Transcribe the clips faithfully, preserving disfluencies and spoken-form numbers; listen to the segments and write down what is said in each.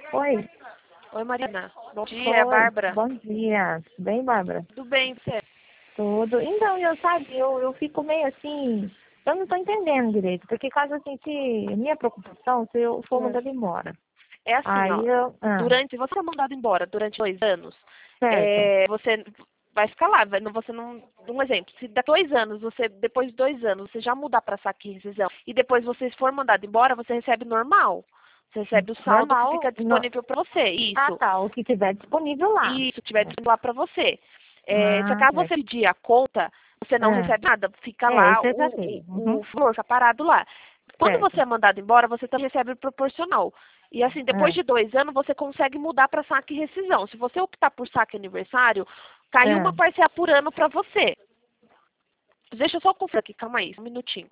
Oi, Oi, Marina. Bom dia, é oi, Bárbara. bom dia. Tudo bem, Bárbara? Tudo bem, você? Tudo. Então, eu sabe, eu, eu fico meio assim, eu não estou entendendo direito, porque caso assim, se minha preocupação se eu for mandada embora. É assim, Aí ó. eu, ah, Durante, você é mandado embora durante dois anos, certo. é, você vai ficar lá. vai- não- Você não. Um exemplo, se daqui dois anos, você, depois de dois anos, você já mudar para saque e rescisão e depois você for mandado embora, você recebe normal. Você recebe o saldo que Normal. fica No... disponível para você. Ah, Isso. tá, o que tiver disponível lá. E isso tiver disponível lá para você. É, se Ah, acaso você certo. pedir a conta, você não Ah, recebe nada, fica é, lá isso eu já o, sei. o, Uhum, o valor, fica parado lá. Quando certo. você é mandado embora, você também recebe proporcional. E assim, depois Ah, de dois anos, você consegue mudar para saque e rescisão. Se você optar por saque aniversário, cai uma ah. parcela por ano para você. Deixa eu só conferir aqui, calma aí, um minutinho.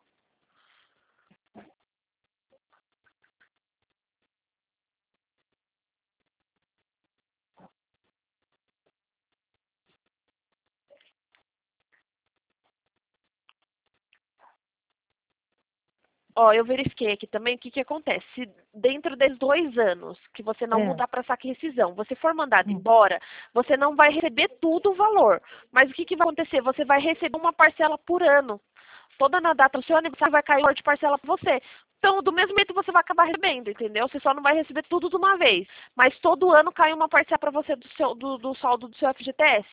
Ó, eu verifiquei aqui também o que, que acontece. Se dentro desses dois anos que você não É. mudar para saque e rescisão, você for mandado Hum. embora, você não vai receber tudo o valor. Mas o que, que vai acontecer? Você vai receber uma parcela por ano. Toda na data do seu aniversário vai cair uma de parcela para você. Então, do mesmo jeito você vai acabar recebendo, entendeu? Você só não vai receber tudo de uma vez. Mas todo ano cai uma parcela para você do, seu, do, do saldo do seu F G T S.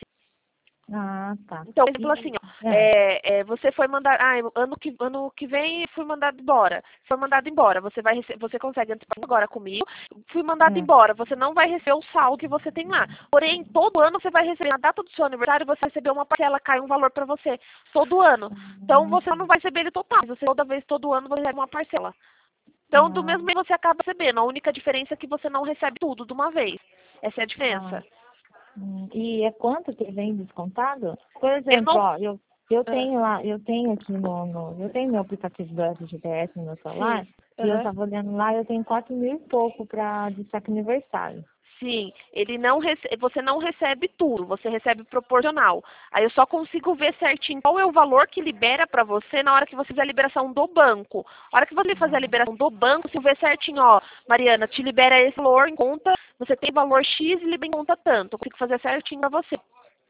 Ah, tá. Então, por exemplo, assim, E, ó, ah, é, é, você foi mandar, ah, ano que, ano que vem fui mandado embora. Foi mandado embora, você vai rece- você consegue antecipar agora comigo. Fui mandado ah, embora, você não vai receber o saldo que você tem lá. Porém, todo ano você vai receber, na data do seu aniversário, você vai receber uma parcela, cai um valor para você, todo ano. Então, ah, você não vai receber ele total, você toda vez, todo ano, você recebe uma parcela. Então, do ah, mesmo jeito você acaba recebendo. A única diferença é que você não recebe tudo de uma vez. Essa é a ah. diferença. Hum, E é quanto que vem descontado? Por Eu exemplo, não... ó, eu, eu Ah, tenho lá, eu tenho aqui no, no eu tenho meu aplicativo do F G T S no meu celular, sim. e eu Aham. tava olhando lá, eu tenho quatro mil e pouco para destaque aniversário. Sim, ele não rece... você não recebe tudo, você recebe proporcional. Aí eu só consigo ver certinho qual é o valor que libera para você na hora que você fizer a liberação do banco. A hora que você fazer a liberação do banco, você vê certinho, ó, Mariana, te libera esse valor em conta, você tem valor X e libera em conta tanto. Eu consigo fazer certinho para você.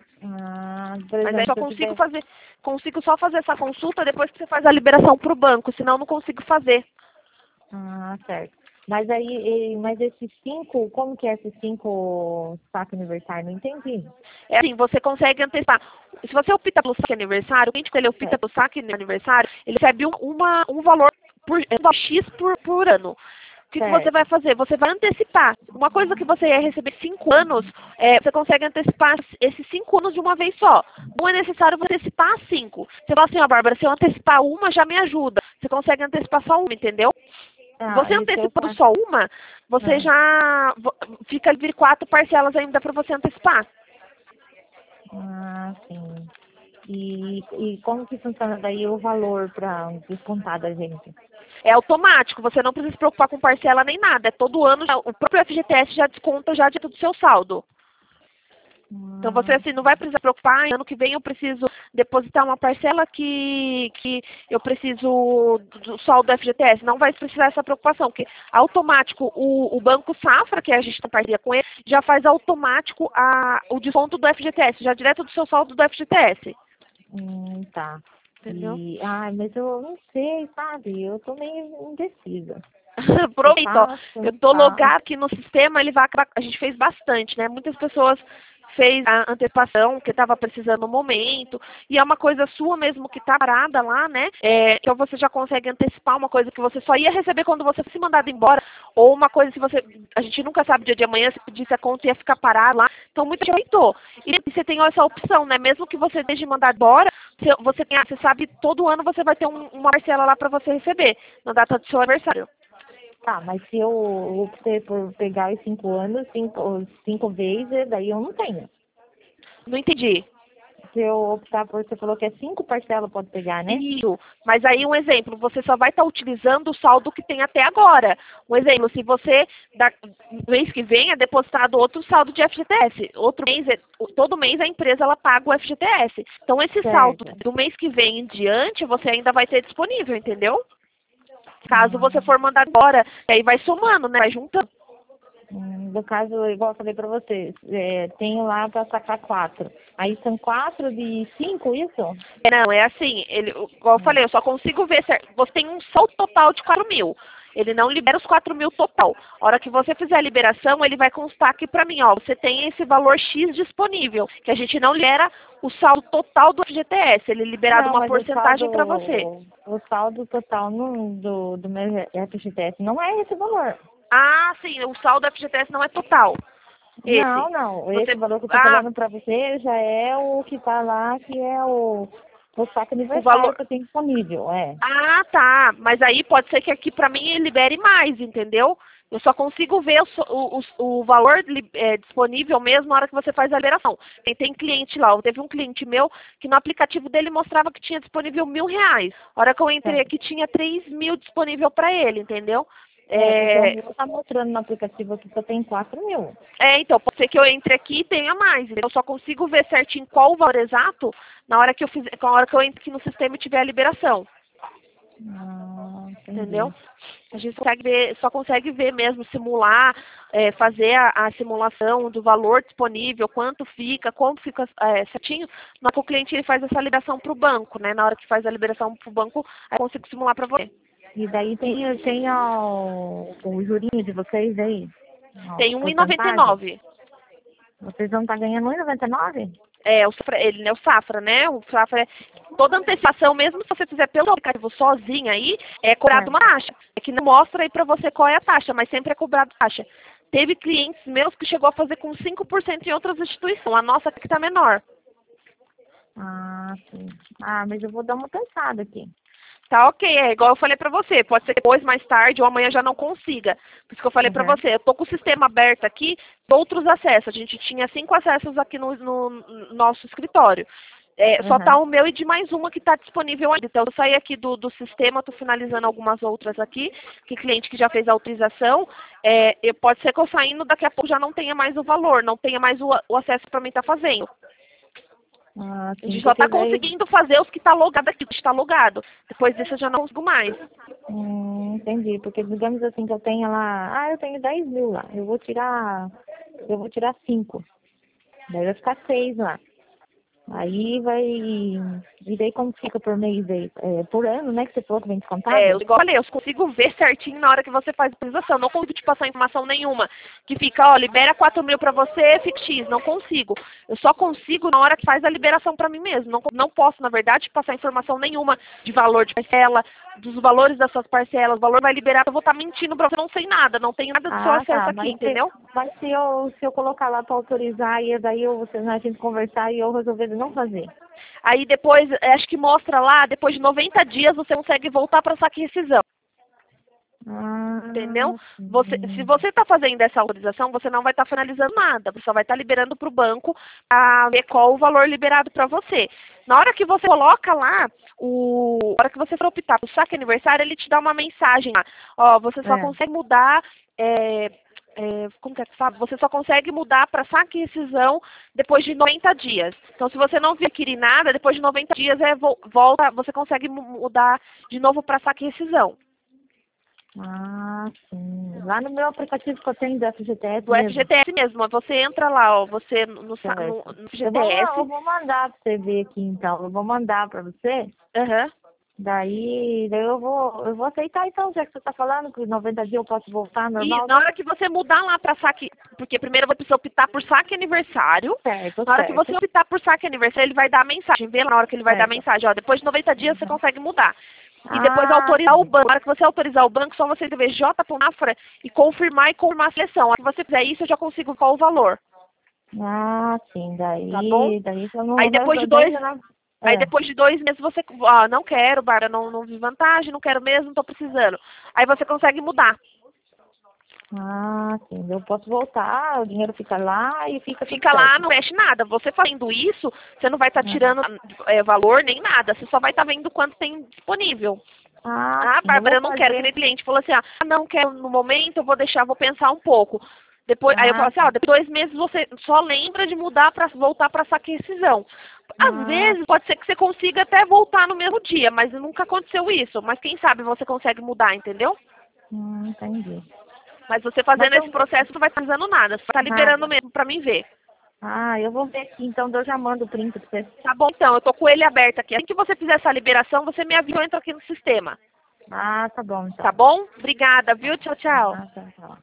Ah, por Mas aí exemplo, só se eu consigo tiver. fazer, consigo só fazer essa consulta depois que você faz a liberação para o banco, senão eu não consigo fazer. Ah, certo. Mas aí, e- mas esses cinco, como que é esses cinco destaque aniversário? Não entendi. É assim, você consegue antecipar. Se você opta pelo saque aniversário, o cliente, quando ele opta Certo, pelo saque aniversário, ele recebe um, uma, um valor por, é, um valor X por, por ano. O que, que você vai certo. fazer? Você vai antecipar. Uma coisa que você ia receber cinco anos, é, você consegue antecipar esses cinco anos de uma vez só. Não é necessário você antecipar cinco. Você fala assim, ó, Bárbara, se eu antecipar uma, já me ajuda. Você consegue antecipar só uma, entendeu? Ah, Você e se eu antecipando faço. só uma, você Ah, já vo- fica vir quatro parcelas ainda para você antecipar. ah, sim. E, e como que funciona daí o valor para descontar da gente? É automático, você não precisa se preocupar com parcela nem nada. É todo ano, já- o próprio F G T S já desconta já dentro do seu saldo. Então você Ah, assim, não vai precisar se preocupar, "Ah, ano que vem eu preciso depositar uma parcela que, que eu preciso do saldo do F G T S. Não vai precisar essa preocupação, porque automático o, o Banco Safra, que a gente tem parceria com ele, já faz automático a, o desconto do F G T S, já direto do seu saldo do F G T S. hum, tá. Entendeu? E, ai, mas eu não sei, sabe? Eu tô meio indecisa. Eu Aproveita, ó. faço, Eu não tô faço. logado aqui no sistema, ele vai acabar. A gente fez bastante, né? Muitas pessoas fez a antecipação que estava precisando no momento, e é uma coisa sua mesmo que está parada lá, né? É, então você já consegue antecipar uma coisa que você só ia receber quando você fosse mandado embora, ou uma coisa se você. A gente nunca sabe o dia de amanhã, se pedisse a conta ia ficar parada lá. Então muita gente aumentou. E você tem essa opção, né? Mesmo que você deixe de mandar embora, você, você, tem, você sabe, todo ano você vai ter um, uma parcela lá para você receber, na data do seu aniversário. Tá, mas se eu optei por pegar os cinco anos, cinco, cinco vezes, daí eu não tenho. Não entendi. Se eu optar por, você falou que é cinco parcelas, pode pegar, né? Isso. Mas aí um exemplo, você só vai estar utilizando o saldo que tem até agora. Um exemplo, se você, da, no mês que vem, é depositado outro saldo de F G T S. Outro mês, é- todo mês a empresa ela paga o F G T S. Então esse saldo Certo. do mês que vem em diante, você ainda vai ter disponível, entendeu? Caso você Ah, for mandar agora, aí vai somando, né? Vai juntando. Hum, No caso, igual eu falei pra você, é, tenho lá pra sacar quatro. Aí são quatro de cinco, isso? É, Não, é assim, ele, igual eu falei, eu só consigo ver se você tem um saldo total de quatro mil. Ele não libera os quatro mil total. A hora que você fizer a liberação, ele vai constar aqui pra mim, ó, você tem esse valor X disponível, que a gente não libera o saldo total do F G T S, ele é liberado Não, uma mas o porcentagem pra você. saldo, o saldo total no, do, do meu F G T S não é esse valor. Ah, sim, o saldo do F G T S não é total. Esse. Não, não. Você, Esse valor que eu tô ah, falando pra você já é o que tá lá, que é o, o saque o aniversário valor. que eu tenho disponível, é. Ah, tá. Mas aí pode ser que aqui pra mim ele libere mais, entendeu? Eu só consigo ver o, so- o, o, o valor li- é, disponível mesmo na hora que você faz a liberação. Tem, tem cliente lá, teve um cliente meu que no aplicativo dele mostrava que tinha disponível mil reais. A hora que eu entrei É, aqui tinha três mil disponível para ele, entendeu? é, porque o É, meu tá mostrando no aplicativo aqui que eu tenho quatro mil. é, então, pode ser que eu entre aqui e tenha mais. entendeu? Eu só consigo ver certinho qual o valor exato na hora que eu fizer, na hora que eu entre aqui no sistema e tiver a liberação. Ah, entendi. Entendeu? A gente consegue ver, só consegue ver mesmo, simular, é, fazer a, a simulação do valor disponível, quanto fica, como fica é, certinho, na hora que o cliente ele faz essa liberação para o banco, né? Na hora que faz a liberação para o banco, aí eu consigo simular para você. E daí tem, tem ó, o jurinho de vocês aí? Ó, Tem um e noventa e porcentagem? nove. Vocês vão estar ganhando um e noventa e nove? É, o Safra, ele, né, o Safra, né? O Safra é toda antecipação, mesmo se você fizer pelo aplicativo sozinho aí, é cobrado É. uma taxa. É que não mostra aí pra você qual é a taxa, mas sempre é cobrado taxa. Teve clientes meus que chegou a fazer com cinco por cento em outras instituições. A nossa aqui tá menor. Ah, sim. Ah, mas eu vou dar uma pensada aqui. Tá ok, é igual eu falei pra você. Pode ser que depois, mais tarde, ou amanhã já não consiga. Por isso que eu falei pra Uhum. você. Eu tô com o sistema aberto aqui, outros acessos. A gente tinha cinco acessos aqui no, no- no nosso escritório. É, só tá Uhum. o meu e de mais uma que está disponível ainda. Então, eu saí aqui do, do sistema, estou finalizando algumas outras aqui, que cliente que já fez a autorização. É, eu- pode ser que eu saindo, daqui a pouco já não tenha mais o valor, não tenha mais o, o acesso para mim estar fazendo. Ah, A sim, gente só está porque daí. conseguindo fazer os que está logado aqui, o que está logado. Depois disso eu já não consigo mais. Hum, entendi. Porque digamos assim que eu tenha lá. Ah, eu tenho dez mil lá. Eu vou tirar. Eu vou tirar cinco. Daí vai ficar seis lá. Aí vai. E daí como fica por mês aí? É, por ano, né? Que você falou que vem É, descontado? eu- igual eu falei, eu consigo ver certinho na hora que você faz a autorização. Não consigo te passar informação nenhuma. Que fica, ó, libera quatro mil pra você, fica X. Não consigo. Eu só consigo na hora que faz a liberação pra mim mesmo. Não, não posso, na verdade, te passar informação nenhuma de valor de parcela, dos valores das suas parcelas. O valor vai liberar, eu vou estar mentindo pra você, não sei nada. Não tenho nada do seu Ah, acesso tá. aqui, Mas se, entendeu? mas se eu, se eu colocar lá para autorizar e daí eu, você, a gente conversar e eu resolver não fazer. Aí depois, eh, acho que mostra lá, depois de noventa dias você consegue voltar para saque e rescisão. Entendeu? Ah, Você, se sim. você está fazendo essa autorização, você não vai estar finalizando nada. Você só vai estar liberando para o banco para ver qual o valor liberado para você. Na hora que você coloca lá, o, na hora que você for optar para o saque aniversário, ele te dá uma mensagem lá. Ó, você só É. consegue mudar. É, é, como que é que fala? Você só consegue mudar para saque e rescisão depois de noventa dias. Então, se você não adquirir nada, depois de noventa dias é, vo- volta, você consegue mu- mudar de novo para saque e rescisão. Ah, sim. Lá no meu aplicativo que eu tenho do F G T S Do mesmo. F G T S mesmo. Você entra lá, ó, você no, sa- no, Certo. no Eu vou, eu F G T S. vou mandar pra você ver aqui então. Eu vou mandar pra você. Aham. Daí, daí eu vou, eu vou aceitar então, já que você tá falando que noventa dias eu posso voltar E normal, na né? hora que você mudar lá para saque, porque primeiro você precisa optar por saque aniversário. Certo, Na hora que você certo. optar por saque aniversário, ele vai dar a mensagem. Vê lá na hora que ele vai dar a Certo. mensagem, ó, depois de noventa dias você Uhum. consegue mudar. E depois Ah, autorizar o sim. banco. Na hora que você autorizar o banco, só você escrever J Punafra e confirmar e confirmar a seleção. Na hora que você fizer isso, eu já consigo qual o valor. Ah, sim. Tá bom? Daí, daí eu Aí não, depois de daí dois, eu não, Aí é. depois de dois meses você, ah, não quero, Bara, não, não vi vantagem, não quero mesmo, não tô precisando. Aí você consegue mudar. Ah, sim. Eu posso voltar, o dinheiro fica lá e fica tudo Fica lá, certo. não mexe nada. Você fazendo isso, você não vai estar É. tirando é, valor nem nada. Você só vai estar vendo quanto tem disponível. Ah, Ah, sim. Eu Bárbara, vou eu não quero. Que fazer. nem cliente falou assim, ah, não quero no momento, eu vou deixar, vou pensar um pouco. Depois, aí eu falo Ah, assim, ó, depois de dois meses você só lembra de mudar para voltar para saque e rescisão. Às ah, vezes pode ser que você consiga até voltar no mesmo dia, mas nunca aconteceu isso. Mas quem sabe você consegue mudar, entendeu? hum, entendi. Mas você fazendo Mas eu- esse processo não vai estar fazendo nada. Você tá liberando mesmo pra mim ver. Ah, eu vou ver aqui, então eu já mando o print pra você. Tá bom, então. Eu tô com ele aberto aqui. Assim que você fizer essa liberação, você me avisa, eu entro aqui no sistema. Ah, tá bom, então. Tá bom? Obrigada, viu? Tchau, tchau. Ah, tá, tá.